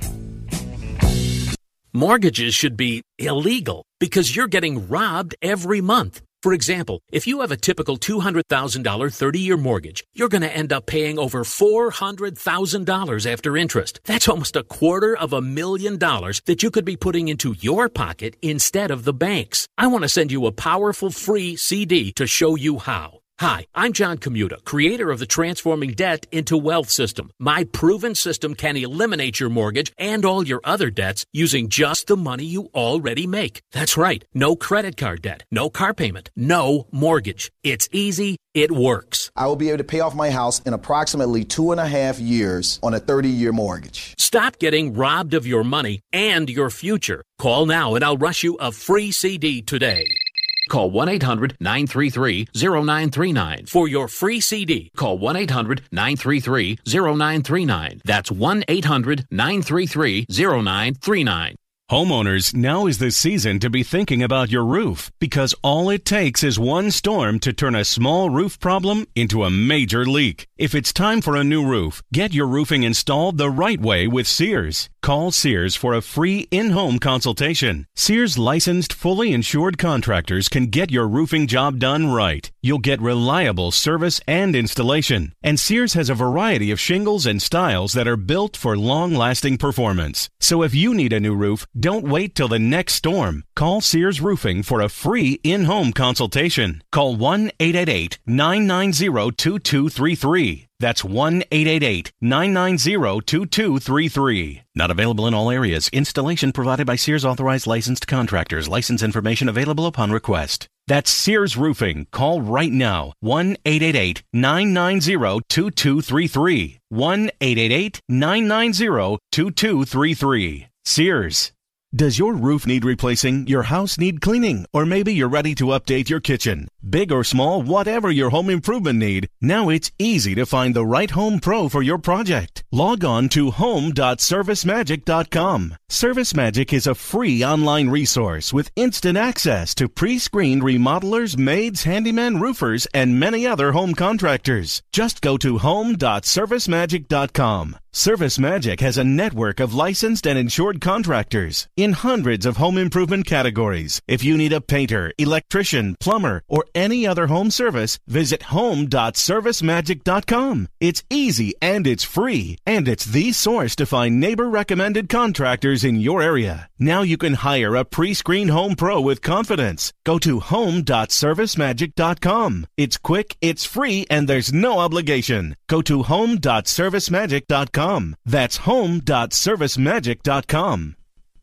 Mortgages should be illegal because you're getting robbed every month. For example, if you have a typical two hundred thousand dollars thirty-year mortgage, you're going to end up paying over four hundred thousand dollars after interest. That's almost a quarter of a million dollars that you could be putting into your pocket instead of the bank's. I want to send you a powerful free C D to show you how. Hi, I'm John Commuta, creator of the Transforming Debt into Wealth system. My proven system can eliminate your mortgage and all your other debts using just the money you already make. That's right. No credit card debt, no car payment, no mortgage. It's easy. It works. I will be able to pay off my house in approximately two and a half years on a thirty-year mortgage. Stop getting robbed of your money and your future. Call now and I'll rush you a free C D today. Call one eight hundred nine three three zero nine three nine for your free C D. Call one eight hundred nine three three zero nine three nine. That's one eight hundred nine three three zero nine three nine. Homeowners, now is the season to be thinking about your roof, because all it takes is one storm to turn a small roof problem into a major leak. If it's time for a new roof, get your roofing installed the right way with Sears. Call Sears for a free in-home consultation. Sears licensed, fully insured contractors can get your roofing job done right. You'll get reliable service and installation. And Sears has a variety of shingles and styles that are built for long-lasting performance. So if you need a new roof, don't wait till the next storm. Call Sears Roofing for a free in-home consultation. Call one eight eight eight nine nine zero two two three three. That's one eight eight eight nine nine zero two two three three. Not available in all areas. Installation provided by Sears authorized licensed contractors. License information available upon request. That's Sears Roofing. Call right now. one eight eight eight nine nine zero two two three three. one eight eight eight nine nine zero two two three three. Sears. Does your roof need replacing, your house need cleaning, or maybe you're ready to update your kitchen? Big or small, whatever your home improvement need, now it's easy to find the right home pro for your project. Log on to home dot service magic dot com. ServiceMagic is a free online resource with instant access to pre-screened remodelers, maids, handymen, roofers, and many other home contractors. Just go to home dot service magic dot com. ServiceMagic has a network of licensed and insured contractors in hundreds of home improvement categories. If you need a painter, electrician, plumber, or any other home service, visit home dot service magic dot com. It's easy and it's free, and it's the source to find neighbor-recommended contractors in your area. Now you can hire a pre-screened home pro with confidence. Go to home dot service magic dot com. It's quick, it's free, and there's no obligation. Go to home dot service magic dot com. That's home dot service magic dot com.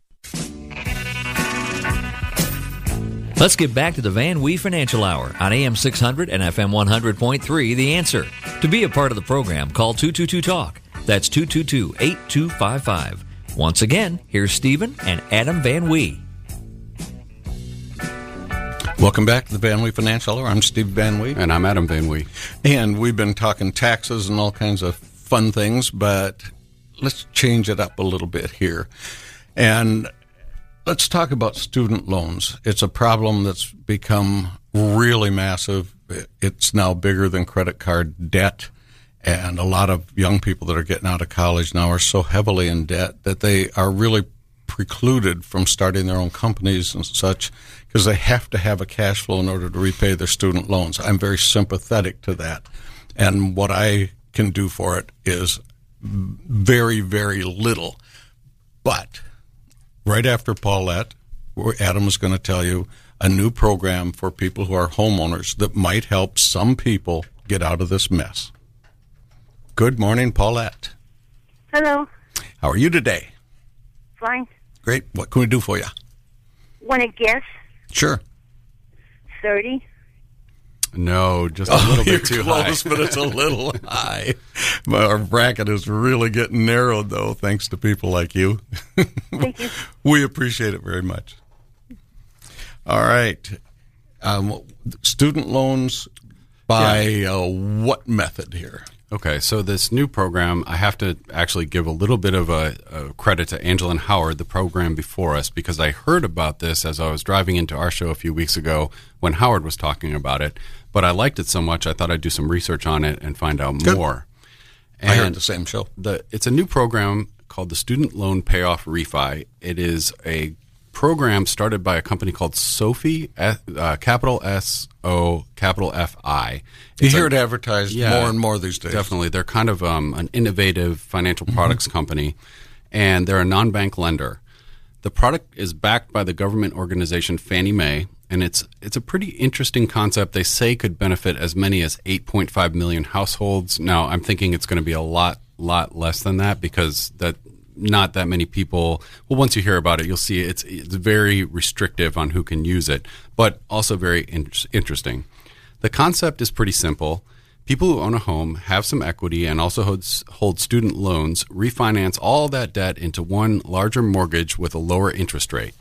Let's get back to the Van Wee Financial Hour on A M six hundred and F M one hundred point three, The Answer. To be a part of the program, call two two two talk. That's two two two eight two five five. Once again, here's Stephen and Adam Van Wee. Welcome back to the Van Wee Financial Hour. I'm Steve Van Wee. And I'm Adam Van Wee. And we've been talking taxes and all kinds of fun things, but let's change it up a little bit here. And let's talk about student loans. It's a problem that's become really massive. It's now bigger than credit card debt. And a lot of young people that are getting out of college now are so heavily in debt that they are really precluded from starting their own companies and such because they have to have a cash flow in order to repay their student loans. I'm very sympathetic to that. And what I can do for it is very, very little. But right after Paulette, Adam is going to tell you a new program for people who are homeowners that might help some people get out of this mess. Good morning, Paulette. Hello. How are you today? Fine. Great. What can we do for you? Want to guess? Sure. thirty. No, just a oh, little you're bit too close, high. but it's a little high. Our bracket is really getting narrowed, though, thanks to people like you. Thank you. We appreciate it very much. All right. Um, student loans by yeah. uh, what method here? Okay, so this new program, I have to actually give a little bit of a, a credit to Angela and Howard, the program before us, because I heard about this as I was driving into our show a few weeks ago when Howard was talking about it. But I liked it so much, I thought I'd do some research on it and find out Good. more. And I heard the same show. The, it's a new program called the Student Loan Payoff Refi. It is a program started by a company called Sophie, uh, capital S O, capital F I. You It's hear a- it advertised Yeah, more and more these days. Definitely. They're kind of um, an innovative financial Mm-hmm. products company, and they're a non-bank lender. The product is backed by the government organization Fannie Mae, and it's it's a pretty interesting concept. They say could benefit as many as eight point five million households. Now, I'm thinking it's going to be a lot, lot less than that because that not that many people. Well, once you hear about it, you'll see it's it's very restrictive on who can use it, but also very in- interesting. The concept is pretty simple. People who own a home, have some equity, and also holds, hold student loans refinance all that debt into one larger mortgage with a lower interest rate.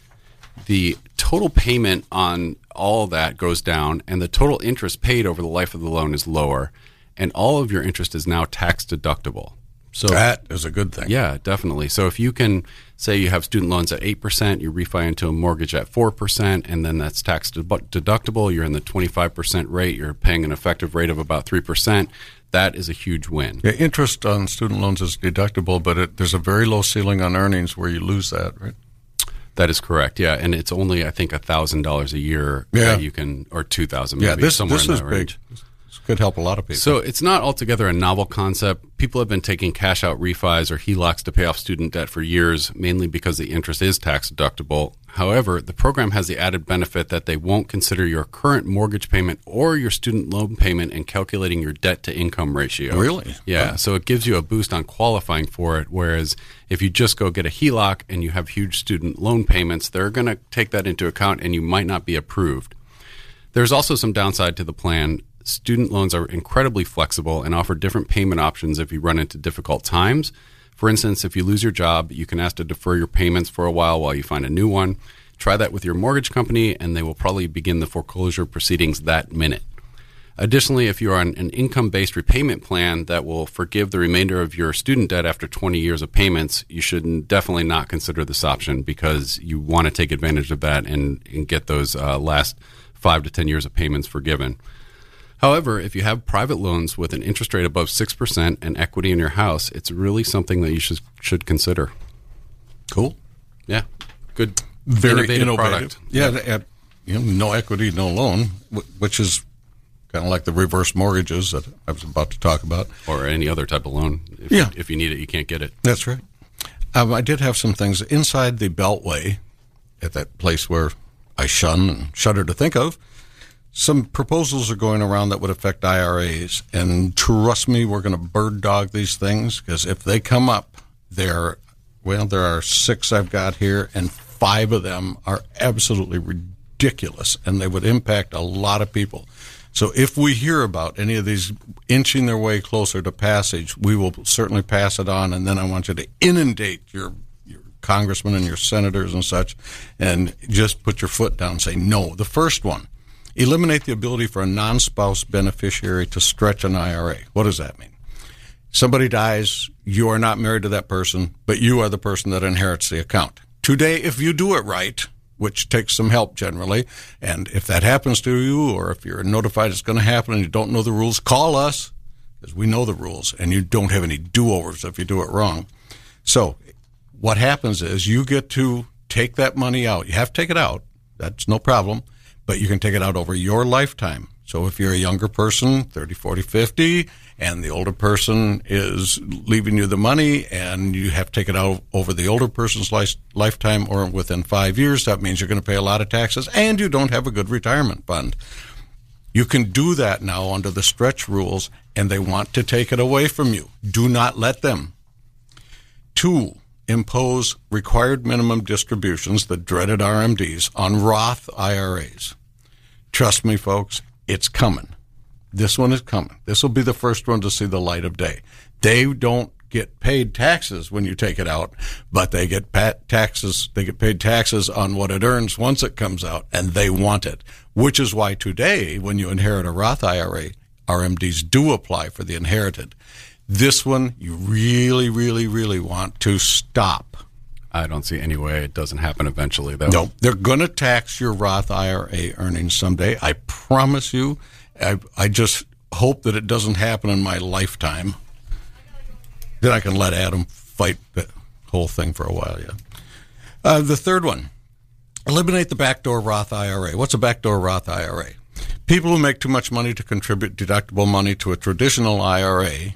The total payment on all that goes down, and the total interest paid over the life of the loan is lower, and all of your interest is now tax deductible. So That is a good thing. Yeah, definitely. So if you can say you have student loans at eight percent, you refi into a mortgage at four percent, and then that's tax deductible, you're in the twenty-five percent rate, you're paying an effective rate of about three percent, that is a huge win. Yeah, interest on student loans is deductible, but it, there's a very low ceiling on earnings where you lose that, right? That is correct, yeah. And it's only, I think, one thousand dollars a year Yeah. that you can, or two thousand dollars Yeah, maybe, this, somewhere this in is that big. range. This could help a lot of people. So it's not altogether a novel concept. People have been taking cash out refis or H E L O Cs to pay off student debt for years, mainly because the interest is tax deductible. However, the program has the added benefit that they won't consider your current mortgage payment or your student loan payment in calculating your debt to income ratio. Really? Yeah. Wow. So it gives you a boost on qualifying for it. Whereas if you just go get a H E L O C and you have huge student loan payments, they're going to take that into account and you might not be approved. There's also some downside to the plan. Student loans are incredibly flexible and offer different payment options if you run into difficult times. For instance, if you lose your job, you can ask to defer your payments for a while while you find a new one. Try that with your mortgage company, and they will probably begin the foreclosure proceedings that minute. Additionally, if you are on an income-based repayment plan that will forgive the remainder of your student debt after twenty years of payments, you should definitely not consider this option because you want to take advantage of that and, and get those uh, last five to ten years of payments forgiven. However, if you have private loans with an interest rate above six percent and equity in your house, it's really something that you should should consider. Cool. Yeah. Good. Very innovative, innovative. product. Yeah, they have, you know, no equity, no loan, wh- which is kind of like the reverse mortgages that I was about to talk about. Or any other type of loan. If Yeah. You, if you need it, you can't get it. That's right. Um, I did have some things inside the Beltway at that place where I shun and shudder to think of. Some proposals are going around that would affect I R As, and trust me, we're going to bird dog these things because if they come up, they're well, there are six I've got here, and five of them are absolutely ridiculous, and they would impact a lot of people. So if we hear about any of these inching their way closer to passage, we will certainly pass it on, and then I want you to inundate your your congressmen and your senators and such, and just put your foot down and say no. The first one. Eliminate the ability for a non-spouse beneficiary to stretch an I R A. What does that mean? Somebody dies, you are not married to that person, but you are the person that inherits the account. Today, if you do it right, which takes some help generally, and if that happens to you, or if you're notified it's going to happen and you don't know the rules, call us, because we know the rules, and you don't have any do-overs if you do it wrong. So what happens is you get to take that money out. You have to take it out. That's no problem. But you can take it out over your lifetime. So if you're a younger person, thirty, forty, fifty, and the older person is leaving you the money and you have to take it out over the older person's life, lifetime or within five years, that means you're going to pay a lot of taxes and you don't have a good retirement fund. You can do that now under the stretch rules, and they want to take it away from you. Do not let them. Two, impose required minimum distributions, the dreaded R M Ds, on Roth I R As. Trust me, folks, it's coming. This one is coming. This will be the first one to see the light of day. They don't get paid taxes when you take it out, but they get pat taxes. They get paid taxes on what it earns once it comes out, and they want it. Which is why today, when you inherit a Roth I R A, R M Ds do apply for the inherited. This one, you really, really, really want to stop. I don't see any way it doesn't happen eventually, though. No, they're going to tax your Roth I R A earnings someday. I promise you. I, I just hope that it doesn't happen in my lifetime. Then I can let Adam fight the whole thing for a while, yeah. Uh, the third one, eliminate the backdoor Roth I R A. What's a backdoor Roth I R A? People who make too much money to contribute deductible money to a traditional I R A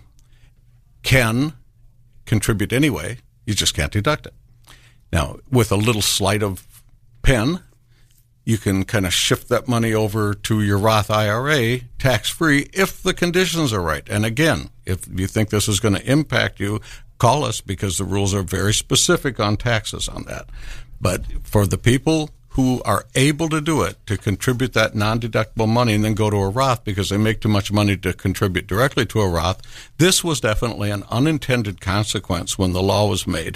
can contribute anyway. You just can't deduct it. Now, with a little sleight of pen, you can kind of shift that money over to your Roth I R A tax-free if the conditions are right. And again, if you think this is going to impact you, call us because the rules are very specific on taxes on that. But for the people who are able to do it, to contribute that non-deductible money and then go to a Roth because they make too much money to contribute directly to a Roth, this was definitely an unintended consequence when the law was made.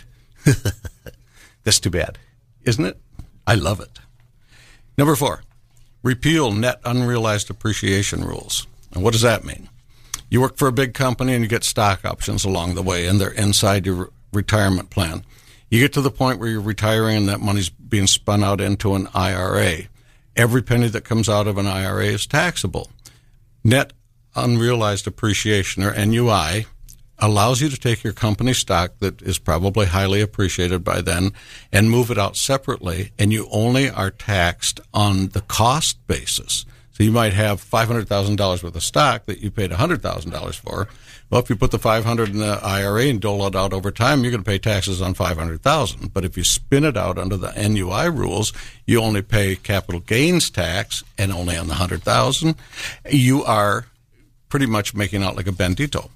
That's too bad, isn't it? I love it. Number four, repeal net unrealized appreciation rules. And what does that mean? You work for a big company and you get stock options along the way, and they're inside your retirement plan. You get to the point where you're retiring and that money's being spun out into an I R A. Every penny that comes out of an I R A is taxable. Net unrealized appreciation, or N U I, allows you to take your company stock that is probably highly appreciated by then and move it out separately, and you only are taxed on the cost basis. So you might have five hundred thousand dollars worth of stock that you paid one hundred thousand dollars for. Well, if you put the five hundred thousand dollars in the I R A and dole it out over time, you're going to pay taxes on five hundred thousand dollars. But if you spin it out under the N U I rules, you only pay capital gains tax and only on the one hundred thousand dollars. You are pretty much making out like a bandito.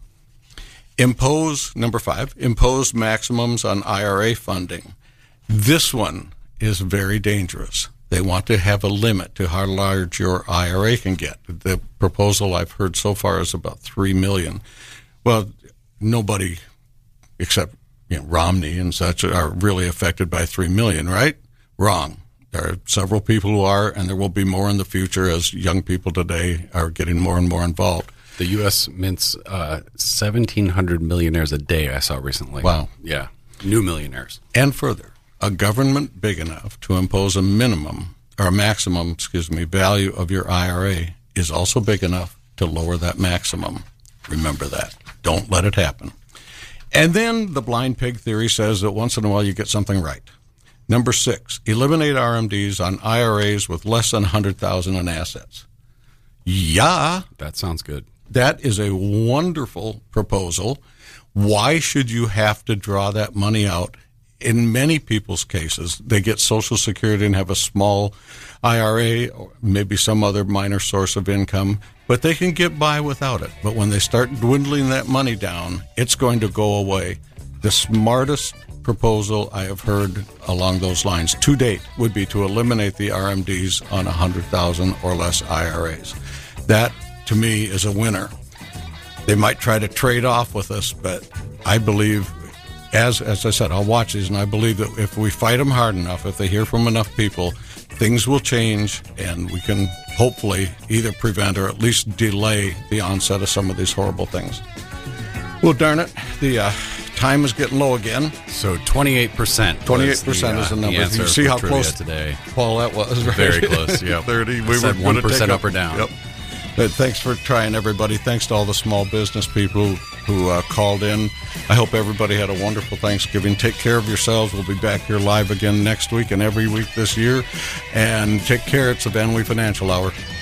Impose, number five, impose maximums on I R A funding. This one is very dangerous. They want to have a limit to how large your I R A can get. The proposal I've heard so far is about three million dollars. Well, nobody except you know, Romney and such are really affected by three million dollars, right? Wrong. There are several people who are, and there will be more in the future as young people today are getting more and more involved. The U S mints uh, seventeen hundred millionaires a day, I saw recently. Wow. Yeah. New millionaires. And further, a government big enough to impose a minimum, or a maximum, excuse me, value of your I R A is also big enough to lower that maximum. Remember that. Don't let it happen. And then the blind pig theory says that once in a while you get something right. Number six, eliminate R M Ds on I R As with less than one hundred thousand dollars in assets. Yeah. That sounds good. That is a wonderful proposal. Why should you have to draw that money out? In many people's cases, they get Social Security and have a small I R A or maybe some other minor source of income, but they can get by without it. But when they start dwindling that money down, it's going to go away. The smartest proposal I have heard along those lines to date would be to eliminate the R M Ds on one hundred thousand dollars or less I R As. That, to me, is a winner. They might try to trade off with us, but I believe, as as I said, I'll watch these, and I believe that if we fight them hard enough, if they hear from enough people, things will change, and we can hopefully either prevent or at least delay the onset of some of these horrible things. Well, darn it, the uh, time is getting low again. So twenty-eight percent. twenty-eight percent the, is the uh, number. The you see how close today, Paul, that was, right? Very close, yeah. thirty. We were one percent up or down. Yep. But thanks for trying, everybody. Thanks to all the small business people who uh, called in. I hope everybody had a wonderful Thanksgiving. Take care of yourselves. We'll be back here live again next week and every week this year. And take care. It's the Van Wee Financial Hour.